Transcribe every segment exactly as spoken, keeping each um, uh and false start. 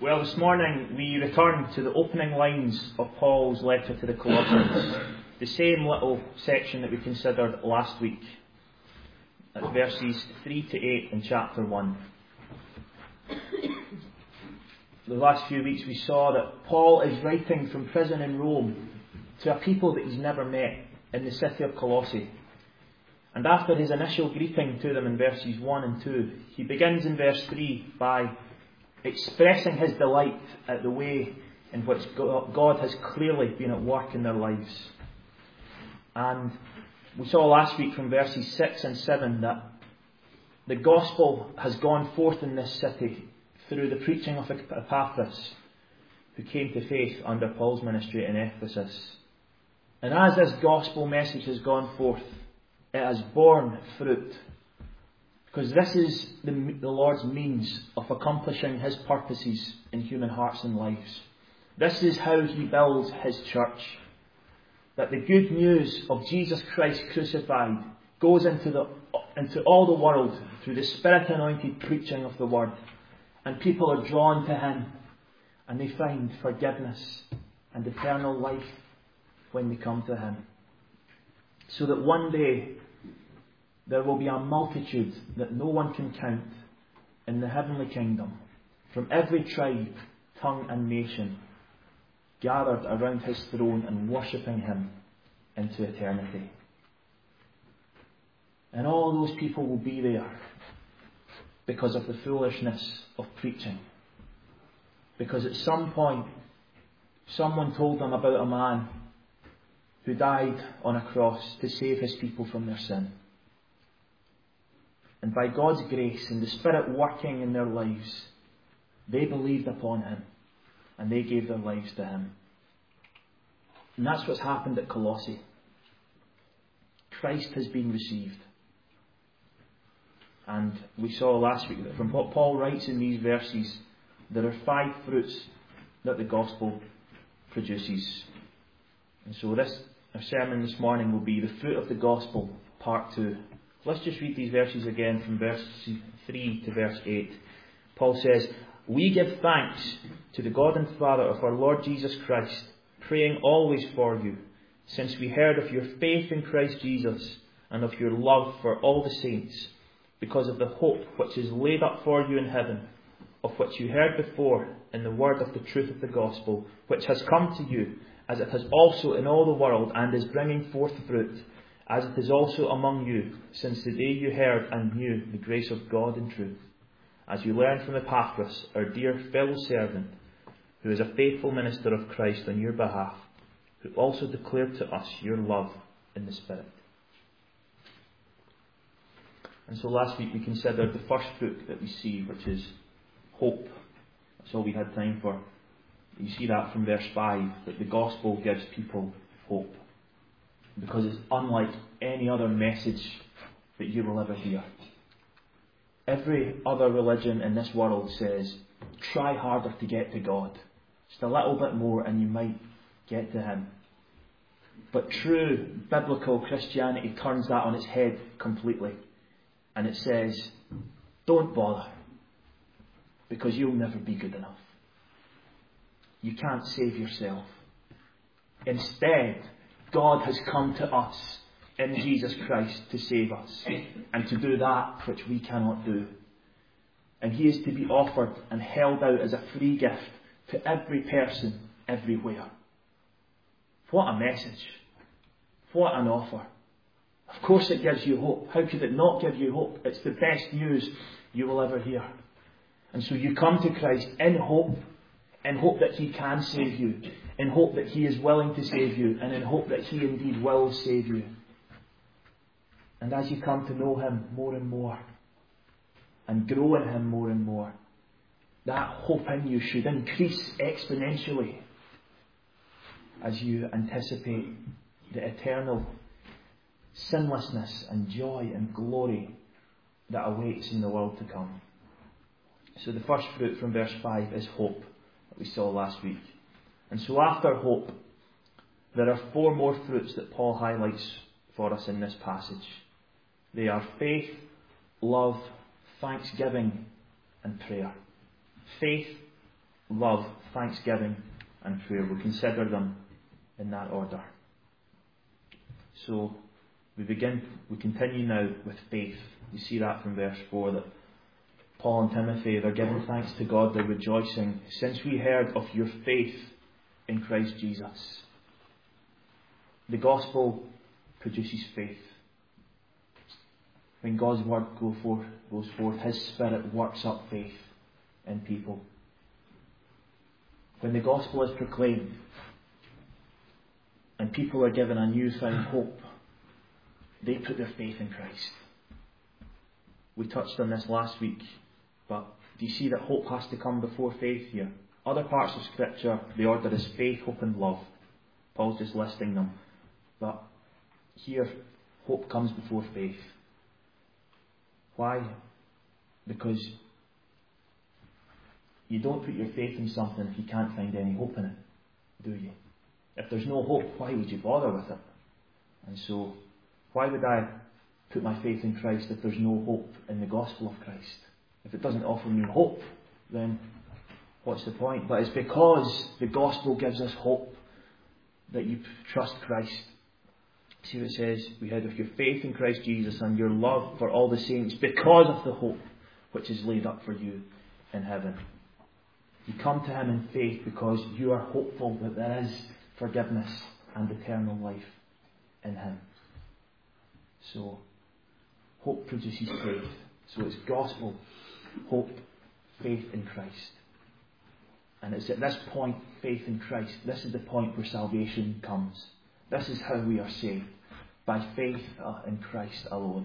Well, this morning we return to the opening lines of Paul's letter to the Colossians, the same little section that we considered last week. That's verses three to eight in chapter one. The last few weeks we saw that Paul is writing from prison in Rome to a people that he's never met in the city of Colossae. And after his initial greeting to them in verses one and two, he begins in verse three by expressing his delight at the way in which God has clearly been at work in their lives. And we saw last week from verses six and seven that the gospel has gone forth in this city through the preaching of Epaphras, who came to faith under Paul's ministry in Ephesus. And as this gospel message has gone forth, it has borne fruit. Because this is the, the Lord's means of accomplishing His purposes in human hearts and lives. This is how He builds His church. That the good news of Jesus Christ crucified goes into the into all the world through the Spirit-anointed preaching of the Word. And people are drawn to Him. And they find forgiveness and eternal life when they come to Him. So that one day there will be a multitude that no one can count in the heavenly kingdom, from every tribe, tongue and nation, gathered around His throne and worshipping Him into eternity. And all those people will be there because of the foolishness of preaching. Because at some point, someone told them about a man who died on a cross to save his people from their sin. And by God's grace and the Spirit working in their lives, they believed upon Him and they gave their lives to Him. And that's what's happened at Colossae. Christ has been received. And we saw last week that from what Paul writes in these verses, there are five fruits that the gospel produces. And so this our sermon this morning will be the fruit of the gospel, part two. Let's just read these verses again from verse three to verse eight. Paul says, "We give thanks to the God and Father of our Lord Jesus Christ, praying always for you, since we heard of your faith in Christ Jesus and of your love for all the saints, because of the hope which is laid up for you in heaven, of which you heard before in the word of the truth of the gospel, which has come to you, as it has also in all the world, and is bringing forth fruit, as it is also among you, since the day you heard and knew the grace of God in truth, as you learned from Epaphras, our dear fellow servant, who is a faithful minister of Christ on your behalf, who also declared to us your love in the Spirit." And so last week we considered the first fruit that we see, which is hope. That's all we had time for. You see that from verse five, that the gospel gives people hope. Because it's unlike any other message that you will ever hear. Every other religion in this world says, try harder to get to God. Just a little bit more and you might get to Him. But true biblical Christianity turns that on its head completely. And it says, don't bother. Because you'll never be good enough. You can't save yourself. Instead, God has come to us in Jesus Christ to save us and to do that which we cannot do. And He is to be offered and held out as a free gift to every person everywhere. What a message. What an offer. Of course it gives you hope. How could it not give you hope? It's the best news you will ever hear. And so you come to Christ in hope. In hope that He can save you. In hope that He is willing to save you. And in hope that He indeed will save you. And as you come to know Him more and more, and grow in Him more and more, that hope in you should increase exponentially as you anticipate the eternal sinlessness and joy and glory that awaits in the world to come. So the first fruit from verse five is hope, that we saw last week. And so after hope, there are four more fruits that Paul highlights for us in this passage. They are faith, love, thanksgiving, and prayer. Faith, love, thanksgiving, and prayer. We'll consider them in that order. So we begin, we continue now with faith. You see that from verse four, that Paul and Timothy, they're giving thanks to God, they're rejoicing, since we heard of your faith in Christ Jesus. The gospel produces faith. When God's word go forth, goes forth, His Spirit works up faith in people. When the gospel is proclaimed and people are given a newfound hope, they put their faith in Christ. We touched on this last week, but do you see that hope has to come before faith here? Other parts of Scripture, the order is faith, hope and love. Paul's just listing them. But here, hope comes before faith. Why? Because you don't put your faith in something if you can't find any hope in it, do you? If there's no hope, why would you bother with it? And so, why would I put my faith in Christ if there's no hope in the gospel of Christ? If it doesn't offer me hope, then what's the point? But it's because the gospel gives us hope that you trust Christ. See what it says? We heard of your faith in Christ Jesus and your love for all the saints because of the hope which is laid up for you in heaven. You come to Him in faith because you are hopeful that there is forgiveness and eternal life in Him. So, hope produces faith. So it's gospel, hope, faith in Christ. And it's at this point, faith in Christ, this is the point where salvation comes. This is how we are saved, by faith in Christ alone.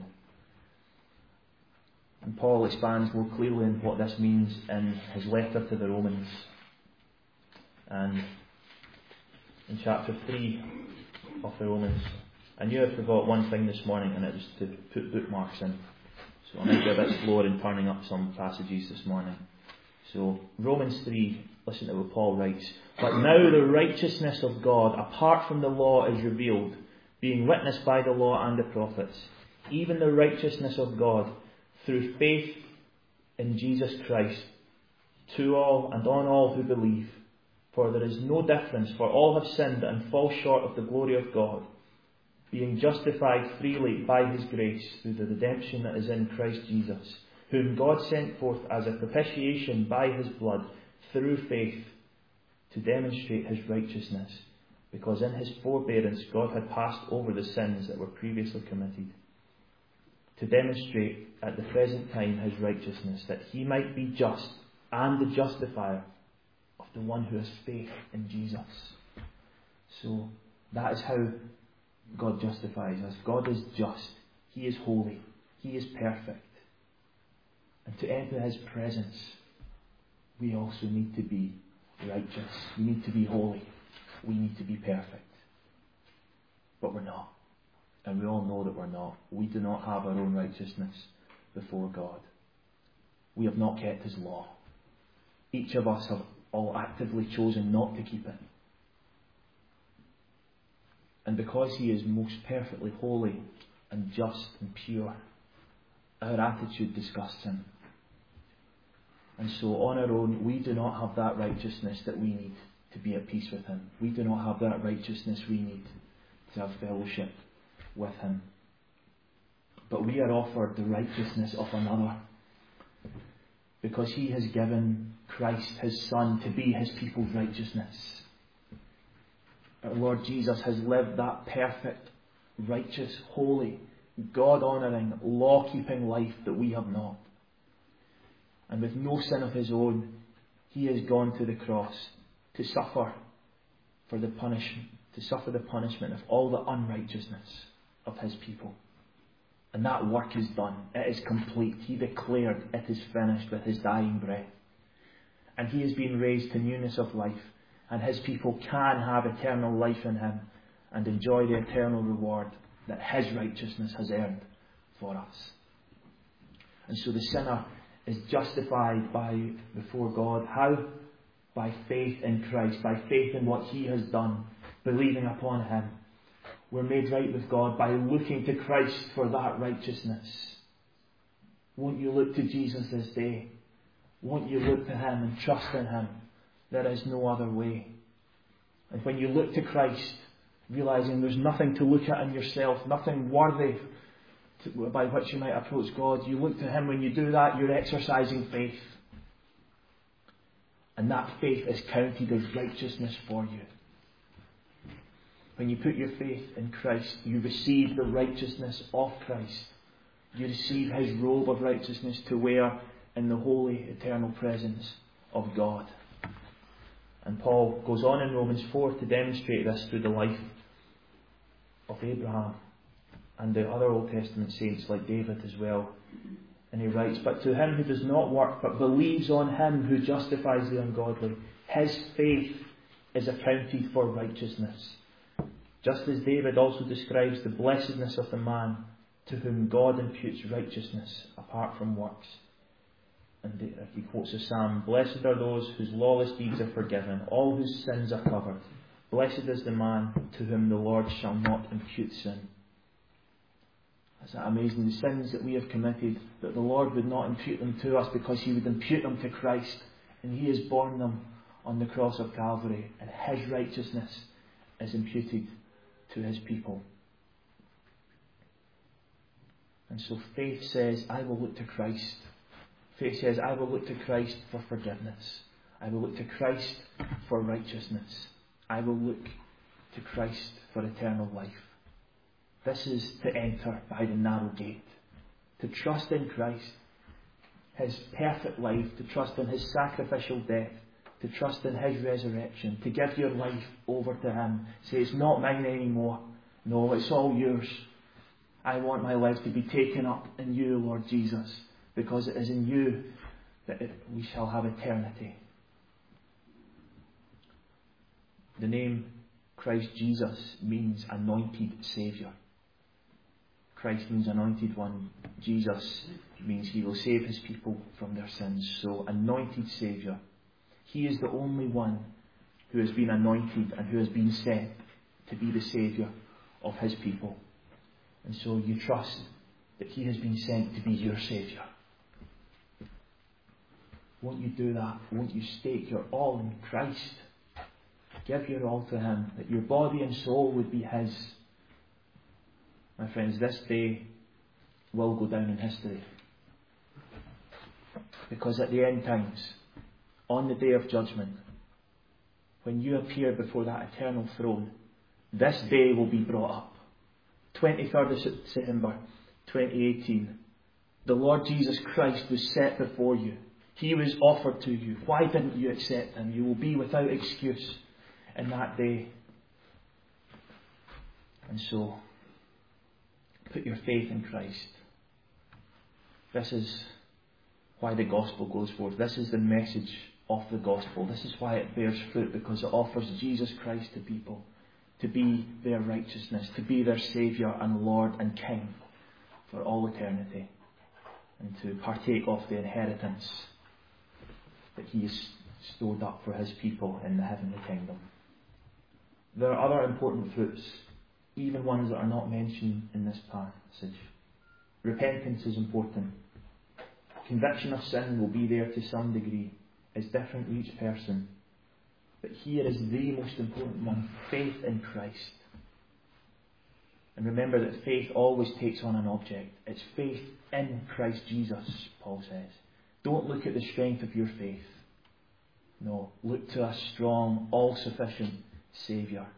And Paul expands more clearly on what this means in his letter to the Romans. And in chapter three of the Romans, I knew I forgot one thing this morning, and it was to put bookmarks in. So I might be a bit slower in turning up some passages this morning. So Romans three, listen to what Paul writes. But now the righteousness of God, apart from the law, is revealed, being witnessed by the law and the prophets, even the righteousness of God, through faith in Jesus Christ, to all and on all who believe. For there is no difference, for all have sinned and fall short of the glory of God, being justified freely by His grace through the redemption that is in Christ Jesus, whom God sent forth as a propitiation by His blood through faith to demonstrate His righteousness, because in His forbearance God had passed over the sins that were previously committed, to demonstrate at the present time His righteousness, that He might be just and the justifier of the one who has faith in Jesus. So that is how God justifies us. God is just. He is holy. He is perfect. And to enter His presence, we also need to be righteous. We need to be holy. We need to be perfect. But we're not. And we all know that we're not. We do not have our own righteousness before God. We have not kept His law. Each of us have all actively chosen not to keep it. And because He is most perfectly holy and just and pure, our attitude disgusts Him. And so on our own, we do not have that righteousness that we need to be at peace with Him. We do not have that righteousness we need to have fellowship with Him. But we are offered the righteousness of another, because He has given Christ, His Son, to be His people's righteousness. Our Lord Jesus has lived that perfect, righteous, holy, God-honouring, law-keeping life that we have not. And with no sin of His own, He has gone to the cross to suffer for the punishment, to suffer the punishment of all the unrighteousness of His people. And that work is done. It is complete. He declared it is finished with His dying breath. And He has been raised to newness of life. And His people can have eternal life in Him and enjoy the eternal reward that His righteousness has earned for us. And so the sinner is justified by before God. How? By faith in Christ, by faith in what He has done, believing upon Him. We're made right with God by looking to Christ for that righteousness. Won't you look to Jesus this day? Won't you look to Him and trust in Him There is no other way. And when you look to Christ, realising there's nothing to look at in yourself, nothing worthy to, by which you might approach God, you look to Him. When you do that, you're exercising faith. And that faith is counted as righteousness for you. When you put your faith in Christ, you receive the righteousness of Christ. You receive His robe of righteousness to wear in the holy, eternal presence of God. And Paul goes on in Romans four to demonstrate this through the life of Abraham and the other Old Testament saints like David as well. And he writes, "But to him who does not work, but believes on Him who justifies the ungodly, his faith is accounted for righteousness. Just as David also describes the blessedness of the man to whom God imputes righteousness apart from works." And he quotes a psalm, "Blessed are those whose lawless deeds are forgiven, all whose sins are covered. Blessed is the man to whom the Lord shall not impute sin." Isn't that amazing? The sins that we have committed, that the Lord would not impute them to us because He would impute them to Christ. And He has borne them on the cross of Calvary. And His righteousness is imputed to His people. And so faith says, I will look to Christ. Faith says, I will look to Christ for forgiveness. I will look to Christ for righteousness. I will look to Christ for eternal life. This is to enter by the narrow gate. To trust in Christ, His perfect life, to trust in His sacrificial death, to trust in His resurrection, to give your life over to Him. Say, it's not mine anymore. No, it's all yours. I want my life to be taken up in You, Lord Jesus, because it is in You that it, we shall have eternity. The name Christ Jesus means anointed Saviour. Christ means anointed one. Jesus means He will save His people from their sins. So, anointed Saviour. He is the only one who has been anointed and who has been sent to be the Saviour of His people. And so you trust that He has been sent to be your Saviour. Won't you do that? Won't you stake your all in Christ? Give your all to Him, that your body and soul would be His. My friends, this day will go down in history. Because at the end times, on the day of judgment, when you appear before that eternal throne, this day will be brought up. twenty-third of September twenty eighteen. The Lord Jesus Christ was set before you. He was offered to you. Why didn't you accept Him? You will be without excuse in that day. And so, put your faith in Christ. This is why the gospel goes forth. This is the message of the gospel. This is why it bears fruit, because it offers Jesus Christ to people to be their righteousness, to be their Saviour and Lord and King for all eternity, and to partake of the inheritance that He has stored up for His people in the heavenly kingdom. There are other important fruits, even ones that are not mentioned in this passage. Repentance is important. Conviction of sin will be there to some degree. It's different for each person. But here is the most important one, faith in Christ. And remember that faith always takes on an object. It's faith in Christ Jesus, Paul says. Don't look at the strength of your faith. No, look to a strong, all-sufficient Saviour.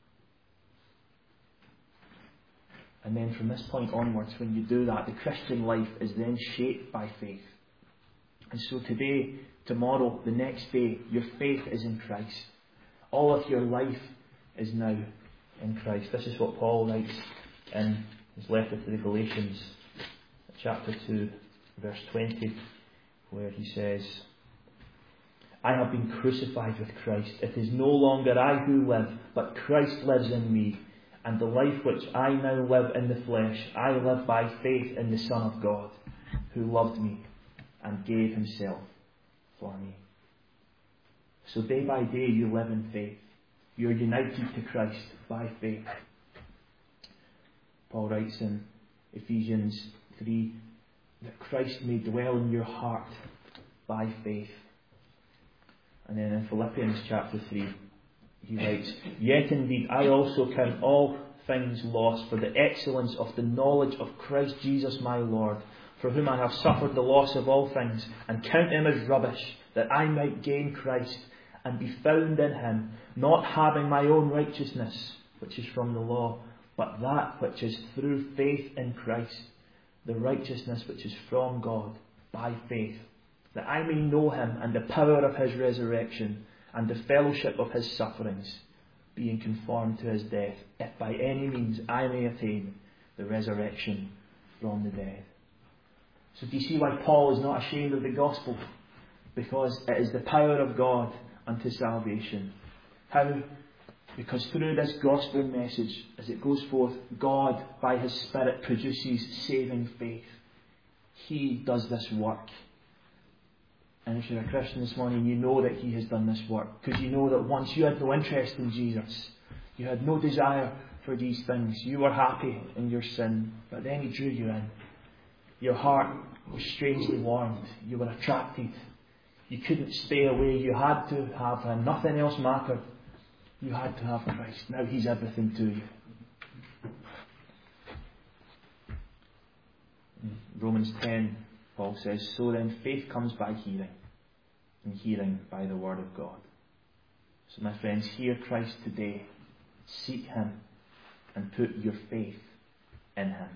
And then from this point onwards, when you do that, the Christian life is then shaped by faith. And so today, tomorrow, the next day, your faith is in Christ. All of your life is now in Christ. This is what Paul writes in his letter to the Galatians, chapter two, verse twenty, where he says, I have been crucified with Christ. It is no longer I who live, but Christ lives in me. And the life which I now live in the flesh, I live by faith in the Son of God, who loved me and gave Himself for me. So day by day you live in faith. You are united to Christ by faith. Paul writes in Ephesians three that Christ may dwell in your heart by faith. And then in Philippians chapter three, he writes, "Yet indeed I also count all things lost for the excellence of the knowledge of Christ Jesus my Lord, for whom I have suffered the loss of all things, and count him as rubbish, that I might gain Christ, and be found in him, not having my own righteousness, which is from the law, but that which is through faith in Christ, the righteousness which is from God, by faith, that I may know him and the power of his resurrection, and the fellowship of his sufferings, being conformed to his death, if by any means I may attain the resurrection from the dead." So do you see why Paul is not ashamed of the gospel? Because it is the power of God unto salvation. How? Because through this gospel message, as it goes forth, God, by his Spirit, produces saving faith. He does this work. And if you're a Christian this morning, you know that he has done this work. Because you know that once you had no interest in Jesus, you had no desire for these things. You were happy in your sin, but then he drew you in. Your heart was strangely warmed. You were attracted. You couldn't stay away. You had to have him. Nothing else mattered. You had to have Christ. Now he's everything to you. In Romans ten, Paul says, "So then faith comes by hearing, and hearing by the word of God." So my friends, hear Christ today. Seek him and put your faith in him.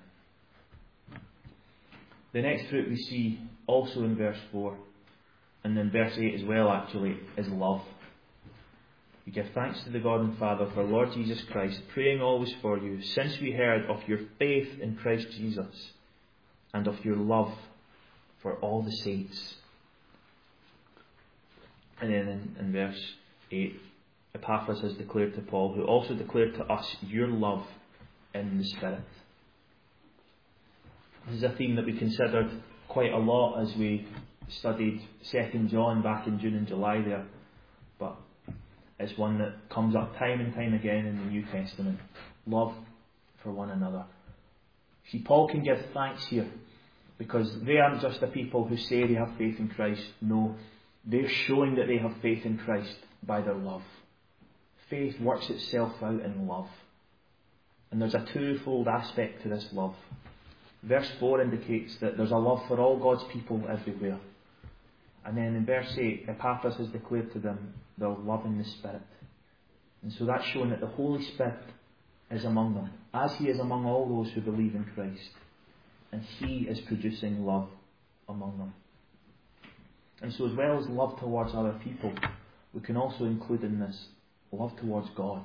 The next fruit we see also in verse four, and in verse eight as well actually, is love. We give thanks to the God and Father for Lord Jesus Christ, praying always for you, since we heard of your faith in Christ Jesus, and of your love for all the saints. And then in, in verse eight, Epaphras has declared to Paul, who also declared to us your love in the Spirit. This is a theme that we considered quite a lot as we studied Second John back in June and July there. But it's one that comes up time and time again in the New Testament. Love for one another. See, Paul can give thanks here because they aren't just the people who say they have faith in Christ. No, they're showing that they have faith in Christ by their love. Faith works itself out in love. And there's a twofold aspect to this love. Verse four indicates that there's a love for all God's people everywhere. And then in verse eight, Epaphras has declared to them their love in the Spirit. And so that's showing that the Holy Spirit is among them, as he is among all those who believe in Christ. And he is producing love among them. And so as well as love towards other people, we can also include in this love towards God.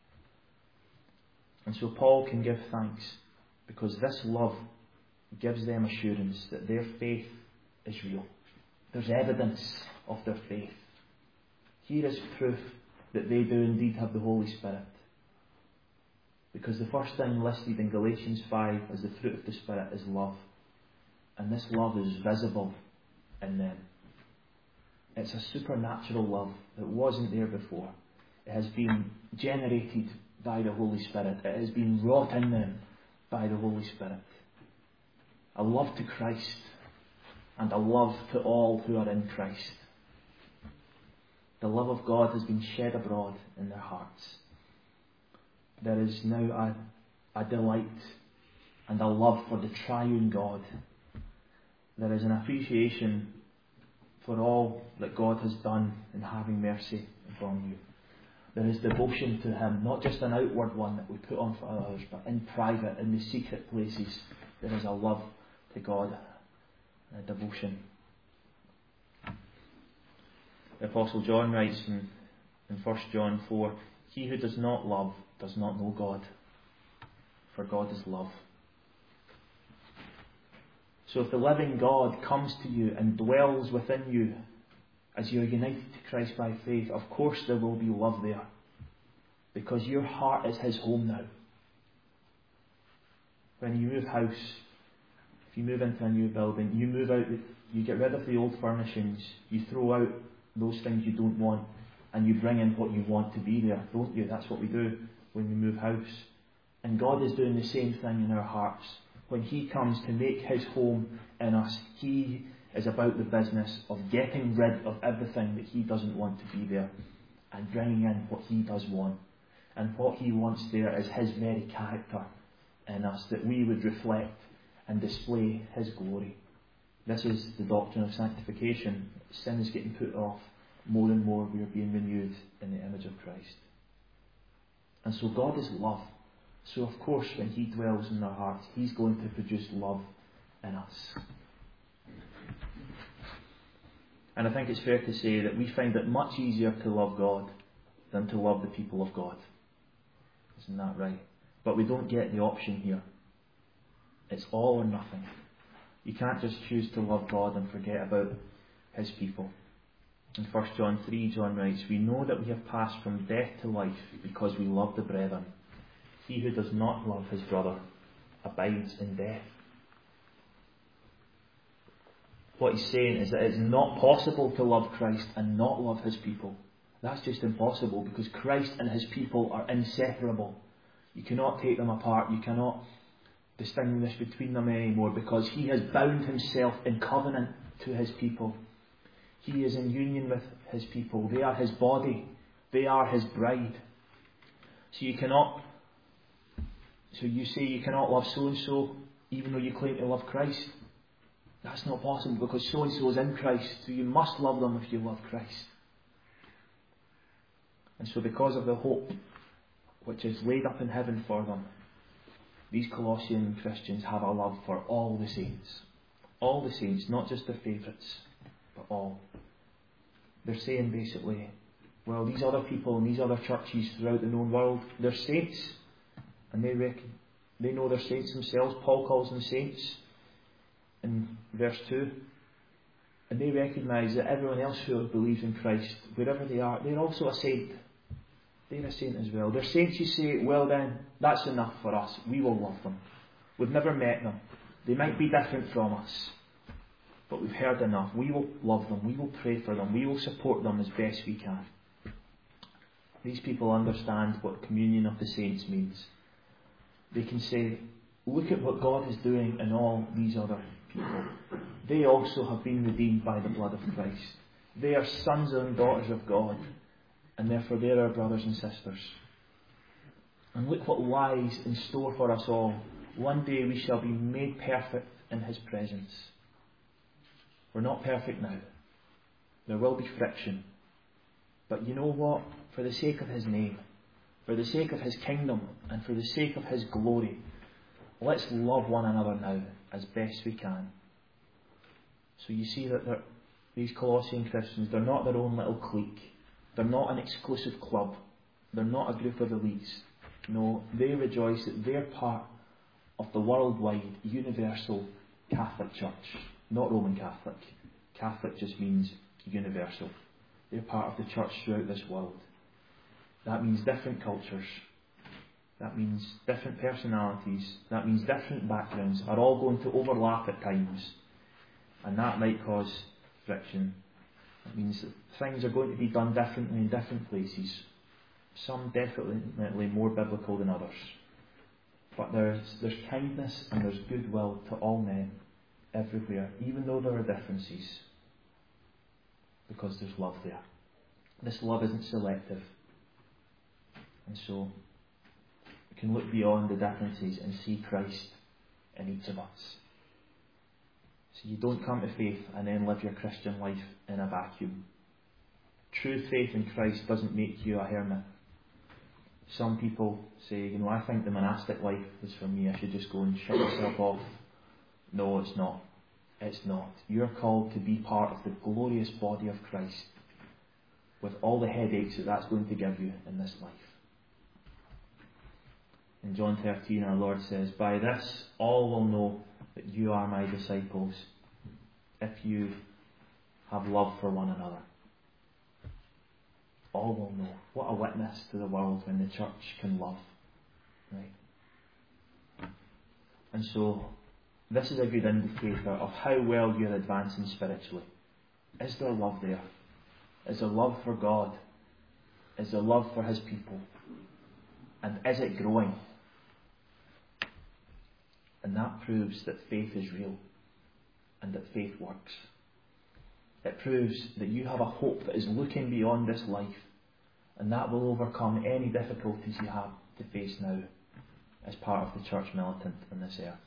And so Paul can give thanks because this love gives them assurance that their faith is real. There's evidence of their faith. Here is proof that they do indeed have the Holy Spirit. Because the first thing listed in Galatians five as the fruit of the Spirit is love. And this love is visible in them. It's a supernatural love that wasn't there before. It has been generated by the Holy Spirit. It has been wrought in them by the Holy Spirit. A love to Christ and a love to all who are in Christ. The love of God has been shed abroad in their hearts. There is now a, a delight and a love for the triune God. There is an appreciation for all that God has done in having mercy upon you. There is devotion to him, not just an outward one that we put on for others, but in private, in the secret places, there is a love to God, a devotion. The Apostle John writes in, in First John four, "He who does not love does not know God, for God is love." So if the living God comes to you and dwells within you as you are united to Christ by faith, of course there will be love there. Because your heart is his home now. When you move house, if you move into a new building, you move out, you get rid of the old furnishings, you throw out those things you don't want, and you bring in what you want to be there, don't you? That's what we do when we move house. And God is doing the same thing in our hearts. When he comes to make his home in us, he is about the business of getting rid of everything that he doesn't want to be there and bringing in what he does want. And what he wants there is his very character in us, that we would reflect and display his glory. This is the doctrine of sanctification. Sin is getting put off. More and more we are being renewed in the image of Christ. And so God is love. So of course when he dwells in our hearts, he's going to produce love in us. And I think it's fair to say that we find it much easier to love God than to love the people of God. Isn't that right? But we don't get the option here. It's all or nothing. You can't just choose to love God and forget about his people. In First John three, John writes, "We know that we have passed from death to life because we love the brethren. He who does not love his brother abides in death." What he's saying is that it's not possible to love Christ and not love his people. That's just impossible, because Christ and his people are inseparable. You cannot take them apart. You cannot distinguish between them anymore, because he has bound himself in covenant to his people. He is in union with his people. They are his body. They are his bride. So you cannot, so you say you cannot love so-and-so even though you claim to love Christ. That's not possible, because so-and-so is in Christ. So you must love them if you love Christ. And so because of the hope which is laid up in heaven for them, these Colossian Christians have a love for all the saints. All the saints, not just the favourites, but all. They're saying basically, well, these other people in these other churches throughout the known world, they're saints. And they reckon, they know they're saints themselves. Paul calls them saints in verse two. And they recognise that everyone else who believes in Christ, wherever they are, they're also a saint. They're a saint as well. They're saints. You say, well then, that's enough for us. We will love them. We've never met them. They might be different from us, but we've heard enough. We will love them. We will pray for them. We will support them as best we can. These people understand what communion of the saints means. They can say, look at what God is doing in all these other people. They also have been redeemed by the blood of Christ. They are sons and daughters of God, and therefore they are our brothers and sisters. And look what lies in store for us all. One day we shall be made perfect in his presence. We're not perfect now. There will be friction. But you know what? For the sake of his name, for the sake of his kingdom, and for the sake of his glory, let's love one another now as best we can. So you see that these Colossian Christians, they're not their own little clique. They're not an exclusive club. They're not a group of elites. No, they rejoice that they're part of the worldwide, universal Catholic Church. Not Roman Catholic. Catholic just means universal. They're part of the church throughout this world. That means different cultures. That means different personalities. That means different backgrounds are all going to overlap at times. And that might cause friction. It means that things are going to be done differently in different places. Some definitely more biblical than others. But there's, there's kindness and there's goodwill to all men everywhere, even though there are differences. Because there's love there. This love isn't selective. And so we can look beyond the differences and see Christ in each of us. So you don't come to faith and then live your Christian life in a vacuum. True faith in Christ doesn't make you a hermit. Some people say, you know, I think the monastic life is for me. I should just go and shut myself off. No, it's not. It's not. You're called to be part of the glorious body of Christ, with all the headaches that that's going to give you in this life. In John thirteen, our Lord says, by this all will know that you are my disciples, if you have love for one another. All will know. What a witness to the world when the church can love. Right? And so, this is a good indicator of how well you're advancing spiritually. Is there love there? Is there love for God? Is there love for his people? And is it growing? And that proves that faith is real and that faith works. It proves that you have a hope that is looking beyond this life, and that will overcome any difficulties you have to face now as part of the church militant on this earth.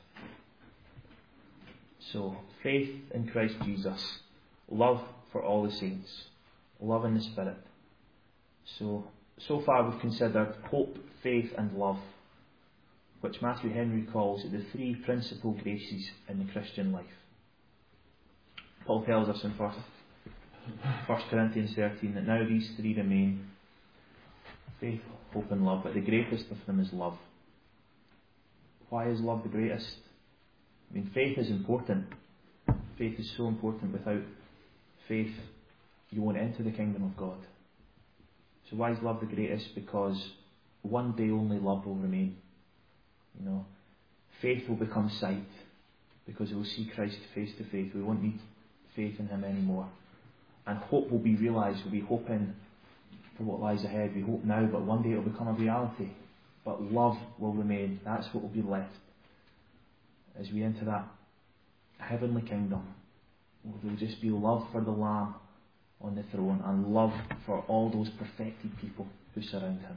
So, faith in Christ Jesus, love for all the saints, love in the Spirit. So, so far we've considered hope, faith and love, which Matthew Henry calls the three principal graces in the Christian life. Paul tells us in First Corinthians thirteen that now these three remain: faith, hope and love, but the greatest of them is love. Why is love the greatest? I mean, faith is important. Faith is so important. Without faith, you won't enter the kingdom of God. So why is love the greatest? Because one day only love will remain. You know, faith will become sight, because we will see Christ face to face. We won't need faith in Him anymore. And hope will be realised. We'll be hoping for what lies ahead. We hope now, but one day it will become a reality. But love will remain. That's what will be left as we enter that heavenly kingdom. There will just be love for the Lamb on the throne, and love for all those perfected people who surround Him.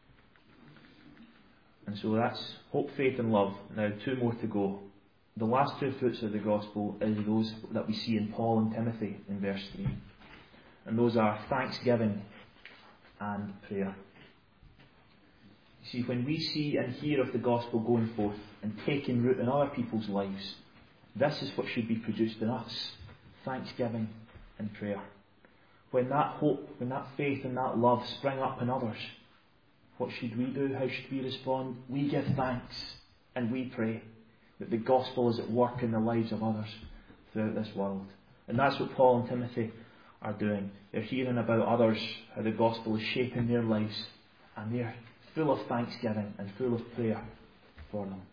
And so that's hope, faith and love. Now two more to go. The last two fruits of the gospel is those that we see in Paul and Timothy in verse three. And those are thanksgiving and prayer. You see, when we see and hear of the gospel going forth and taking root in other people's lives, this is what should be produced in us: thanksgiving and prayer. When that hope, when that faith and that love spring up in others, what should we do? How should we respond? We give thanks and we pray that the gospel is at work in the lives of others throughout this world. And that's what Paul and Timothy are doing. They're hearing about others, how the gospel is shaping their lives, and they're full of thanksgiving and full of prayer for them.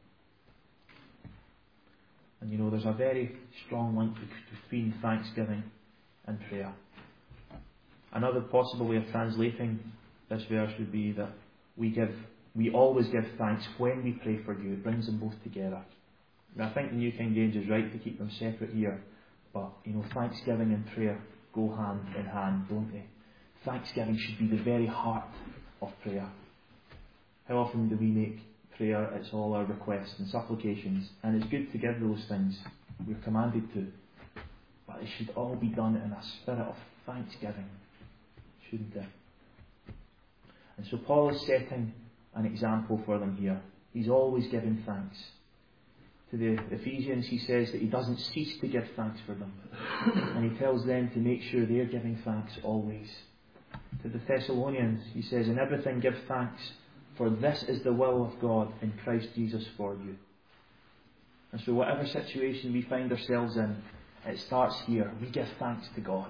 And you know, there's a very strong link between thanksgiving and prayer. Another possible way of translating this verse would be that we give, we always give thanks when we pray for you. It brings them both together. And I think the New King James is right to keep them separate here. But, you know, thanksgiving and prayer go hand in hand, don't they? Thanksgiving should be the very heart of prayer. How often do we make prayer, it's all our requests and supplications, and it's good to give those things. We're commanded to. But it should all be done in a spirit of thanksgiving, shouldn't it? And so Paul is setting an example for them here. He's always giving thanks. To the Ephesians, he says that he doesn't cease to give thanks for them. And he tells them to make sure they're giving thanks always. To the Thessalonians, he says, in everything give thanks, for this is the will of God in Christ Jesus for you. And so whatever situation we find ourselves in, it starts here. We give thanks to God.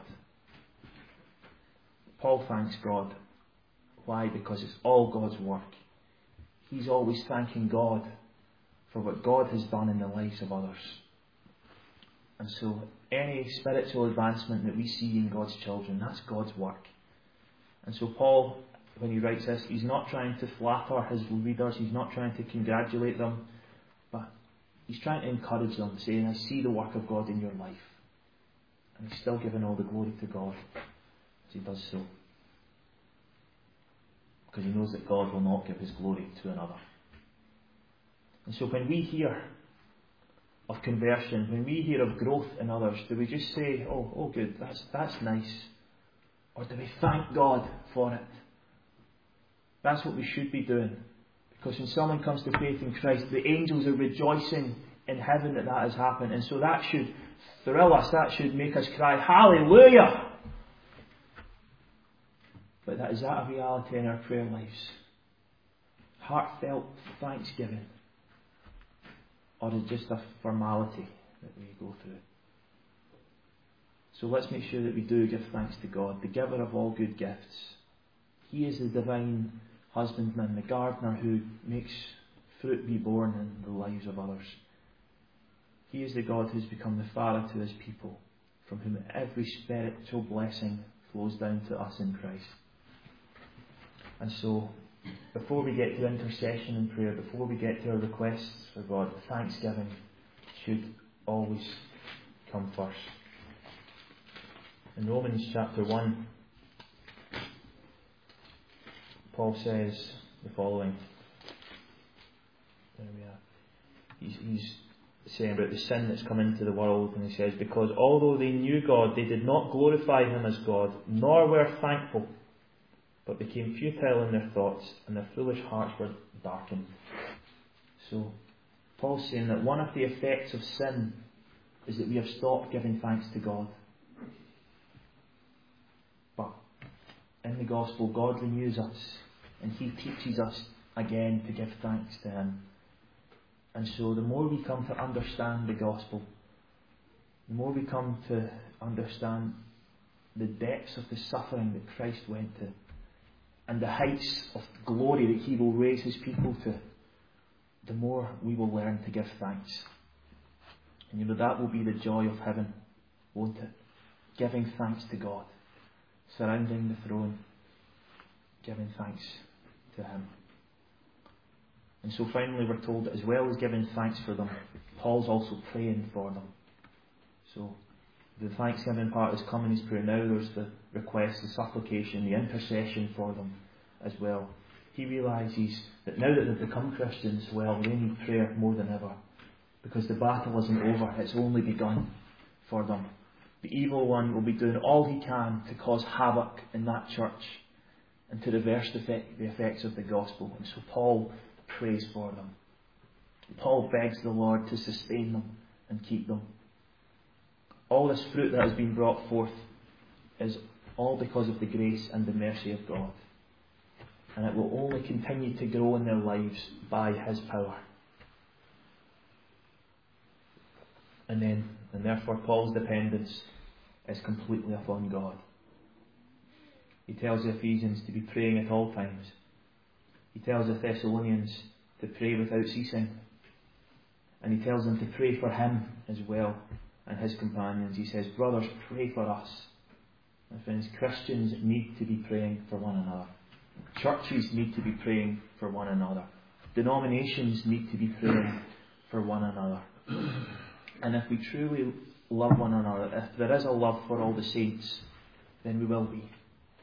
Paul thanks God. Why? Because it's all God's work. He's always thanking God for what God has done in the lives of others. And so any spiritual advancement that we see in God's children, that's God's work. And so Paul, when he writes this, he's not trying to flatter his readers, he's not trying to congratulate them, but he's trying to encourage them, saying, I see the work of God in your life. And he's still giving all the glory to God as he does so. Because he knows that God will not give his glory to another. And so when we hear of conversion, when we hear of growth in others, do we just say, oh, oh good, that's, that's nice? Or do we thank God for it? That's what we should be doing. Because when someone comes to faith in Christ, the angels are rejoicing in heaven that that has happened. And so that should thrill us, that should make us cry, hallelujah! But that, is that a reality in our prayer lives? Heartfelt thanksgiving? Or is it just a formality that we go through? So let's make sure that we do give thanks to God, the giver of all good gifts. He is the divine husbandman, the gardener who makes fruit be born in the lives of others. He is the God who's become the Father to his people, from whom every spiritual blessing flows down to us in Christ. And so, before we get to intercession and prayer, before we get to our requests for God, thanksgiving should always come first. In Romans chapter one, Paul says the following. There we are. He's, he's saying about the sin that's come into the world, and he says, because although they knew God, they did not glorify Him as God, nor were thankful, but became futile in their thoughts, and their foolish hearts were darkened. So, Paul's saying that one of the effects of sin is that we have stopped giving thanks to God. But in the gospel, God renews us, and He teaches us again to give thanks to Him. And so the more we come to understand the gospel, the more we come to understand the depths of the suffering that Christ went to, and the heights of glory that He will raise His people to, the more we will learn to give thanks. And you know, that will be the joy of heaven, won't it? Giving thanks to God, surrounding the throne, giving thanks to Him. And so finally we're told that as well as giving thanks for them, Paul's also praying for them. So the thanksgiving part is come in his prayer. Now there's the request, the supplication, the intercession for them as well. He realises that now that they've become Christians, well, they need prayer more than ever. Because the battle isn't over, it's only begun for them. The evil one will be doing all he can to cause havoc in that church and to reverse the, effect, the effects of the gospel. And so Paul prays for them. Paul begs the Lord to sustain them and keep them. All this fruit that has been brought forth is all because of the grace and the mercy of God. And it will only continue to grow in their lives by His power. And then, and therefore Paul's dependence is completely upon God. He tells the Ephesians to be praying at all times. He tells the Thessalonians to pray without ceasing. And he tells them to pray for him as well and his companions. He says, brothers, pray for us. And friends, Christians need to be praying for one another. Churches need to be praying for one another. Denominations need to be praying for one another. And if we truly love one another, if there is a love for all the saints, then we will be.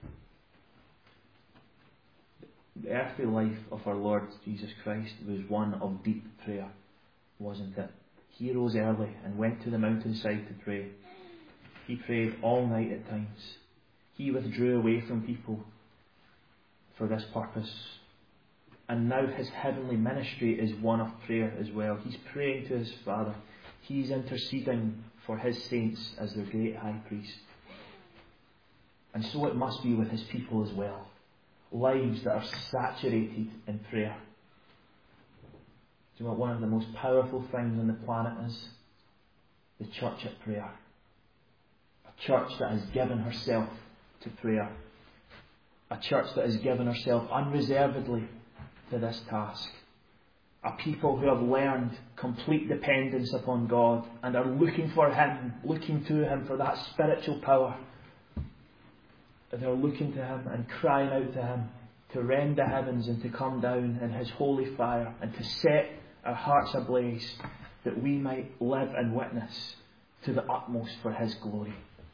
The earthly life of our Lord Jesus Christ was one of deep prayer, wasn't it? He rose early and went to the mountainside to pray. He prayed all night at times. He withdrew away from people for this purpose. And now his heavenly ministry is one of prayer as well. He's praying to his Father. He's interceding for his saints as their great high priest. And so it must be with his people as well. Lives that are saturated in prayer. Do you know what one of the most powerful things on the planet is? The church at prayer. A church that has given herself to prayer. A church that has given herself unreservedly to this task. A people who have learned complete dependence upon God and are looking for Him, looking to Him for that spiritual power. They're looking to Him and crying out to Him to rend the heavens and to come down in His holy fire and to set our hearts ablaze that we might live and witness to the utmost for His glory.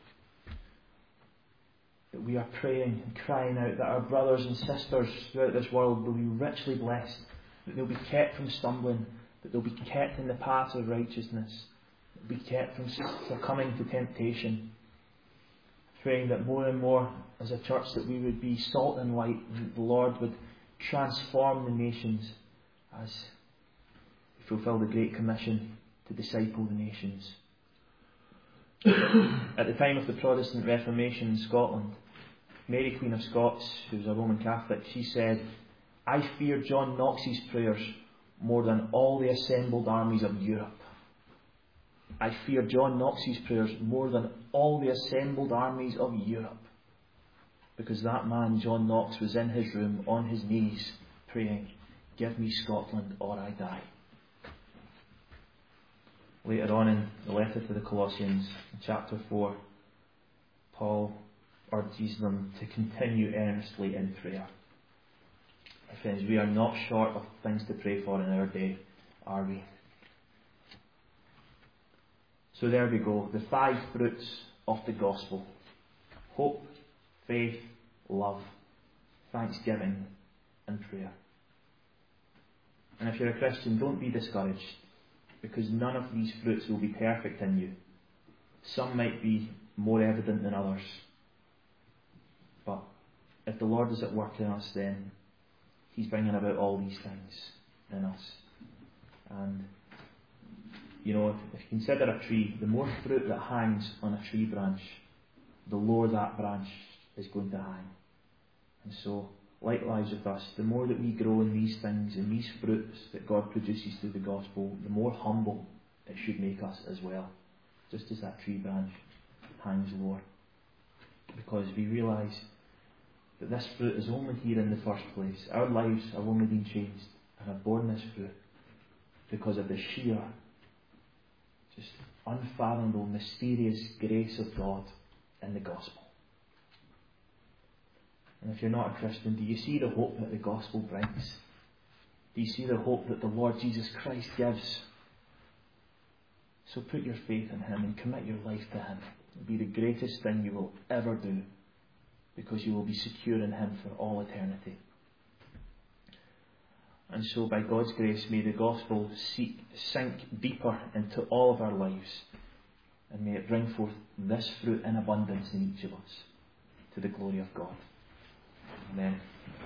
That we are praying and crying out that our brothers and sisters throughout this world will be richly blessed, that they'll be kept from stumbling, that they'll be kept in the path of righteousness, that they'll be kept from succumbing to temptation. Praying that more and more as a church that we would be salt and light, and that the Lord would transform the nations as we fulfill the Great Commission to disciple the nations. At the time of the Protestant Reformation in Scotland, Mary Queen of Scots, who was a Roman Catholic, she said, I fear John Knox's prayers more than all the assembled armies of Europe. I fear John Knox's prayers more than all the assembled armies of Europe. Because that man, John Knox, was in his room on his knees praying, give me Scotland or I die. Later on in the letter to the Colossians, in chapter four, Paul urges them to continue earnestly in prayer. My friends, we are not short of things to pray for in our day, are we? So there we go, the five fruits of the gospel. hope, faith, love, thanksgiving, and prayer. And if you're a Christian, don't be discouraged, because none of these fruits will be perfect in you. Some might be more evident than others. But if the Lord is at work in us, then He's bringing about all these things in us. And, you know, if, if you consider a tree, the more fruit that hangs on a tree branch, the lower that branch is going to hang. And so, likewise with us, the more that we grow in these things, in these fruits that God produces through the gospel, the more humble it should make us as well. Just as that tree branch hangs lower. Because we realise that this fruit is only here in the first place. Our lives have only been changed and have borne this fruit because of the sheer, just unfathomable, mysterious grace of God in the gospel. And if you're not a Christian, do you see the hope that the gospel brings? Do you see the hope that the Lord Jesus Christ gives? So put your faith in Him and commit your life to Him. It'll be the greatest thing you will ever do, because you will be secure in Him for all eternity. And so by God's grace, may the gospel seek, sink deeper into all of our lives, and may it bring forth this fruit in abundance in each of us, to the glory of God. Amen.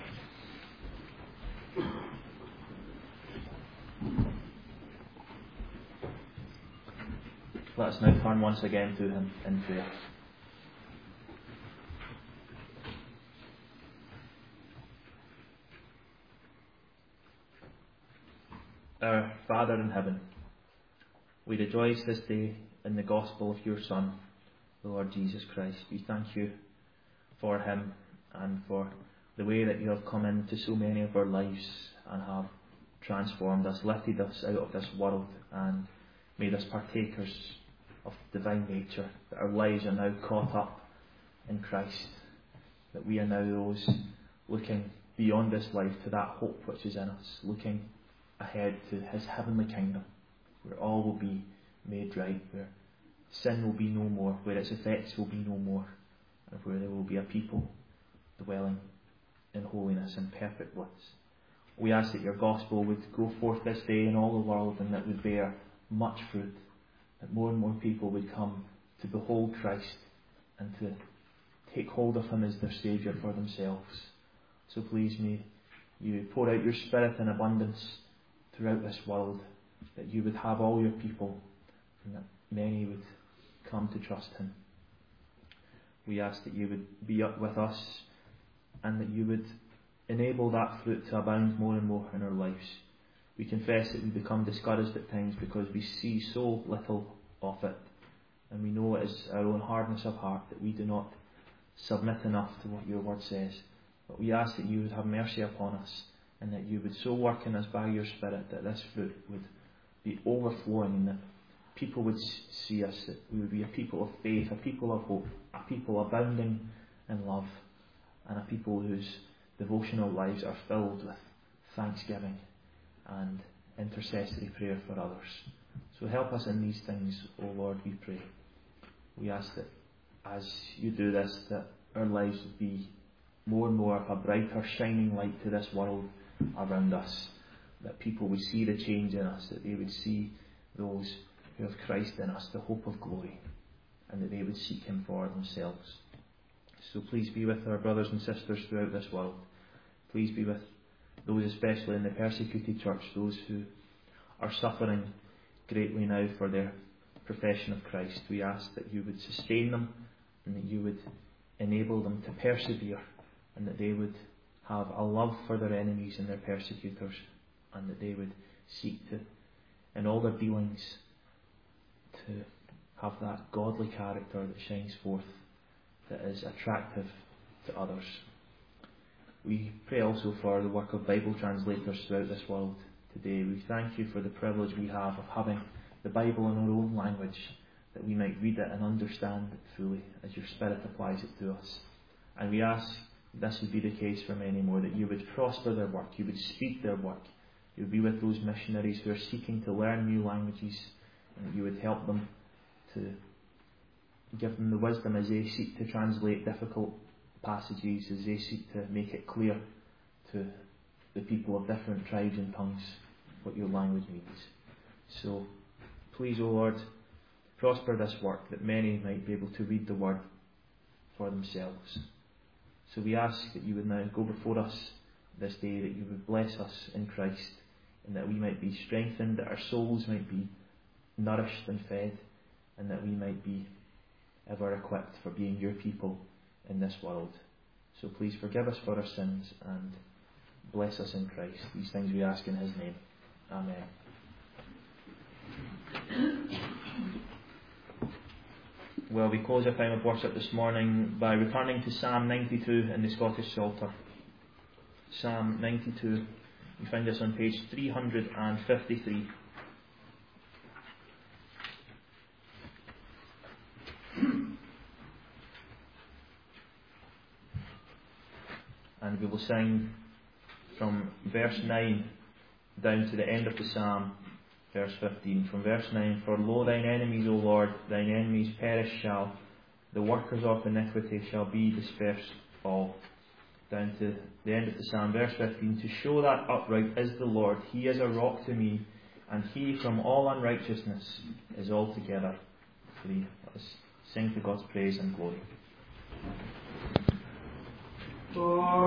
Let us now turn once again to Him in prayer. Our Father in heaven, we rejoice this day in the gospel of your Son, the Lord Jesus Christ. We thank you for Him and for the way that you have come into so many of our lives and have transformed us, lifted us out of this world and made us partakers of divine nature, that our lives are now caught up in Christ, that we are now those looking beyond this life to that hope which is in us, looking ahead to His heavenly kingdom, where all will be made right, where sin will be no more, where its effects will be no more, and where there will be a people dwelling in holiness and perfect bliss. We ask that your gospel would go forth this day in all the world, and that would bear much fruit, that more and more people would come to behold Christ and to take hold of Him as their Saviour for themselves. So please may you pour out your Spirit in abundance throughout this world, that you would have all your people, and that many would come to trust Him. We ask that you would be up with us, and that you would enable that fruit to abound more and more in our lives. We confess that we become discouraged at times because we see so little of it, and we know it is our own hardness of heart that we do not submit enough to what your word says. But we ask that you would have mercy upon us, and that you would so work in us by your Spirit that this fruit would be overflowing, and that people would see us, that we would be a people of faith, a people of hope, a people abounding in love, and a people whose devotional lives are filled with thanksgiving and intercessory prayer for others. So help us in these things, O Lord, we pray. We ask that as you do this, that our lives would be more and more of a brighter, shining light to this world around us, that people would see the change in us, that they would see those who have Christ in us, the hope of glory, and that they would seek Him for themselves. So please be with our brothers and sisters throughout this world. Please be with those especially in the persecuted church, those who are suffering greatly now for their profession of Christ. We ask that you would sustain them, and that you would enable them to persevere, and that they would have a love for their enemies and their persecutors, and that they would seek to, in all their dealings, to have that godly character that shines forth, that is attractive to others. We pray also for the work of Bible translators throughout this world today. We thank you for the privilege we have of having the Bible in our own language, that we might read it and understand it fully as your Spirit applies it to us. And we ask this would be the case for many more, that you would prosper their work, you would speed their work, you would be with those missionaries who are seeking to learn new languages, and that you would help them to Give them the wisdom as they seek to translate difficult passages, as they seek to make it clear to the people of different tribes and tongues what your language means. So, please, O Lord, prosper this work, that many might be able to read the word for themselves. So we ask that you would now go before us this day, that you would bless us in Christ, and that we might be strengthened, that our souls might be nourished and fed, and that we might be ever equipped for being your people in this world. So please forgive us for our sins and bless us in Christ. These things we ask in his name. Amen. Well, we close our time of worship this morning by returning to Psalm ninety-two in the Scottish Psalter. Psalm ninety-two. You find this on page three hundred fifty-three. And we will sing from verse nine down to the end of the psalm, verse fifteen. From verse nine, For lo, thine enemies, O Lord, thine enemies perish shall, the workers of iniquity shall be dispersed all. Down to the end of the psalm, verse fifteen. To show that upright is the Lord, he is a rock to me, and he from all unrighteousness is altogether free. Let us sing to God's praise and glory.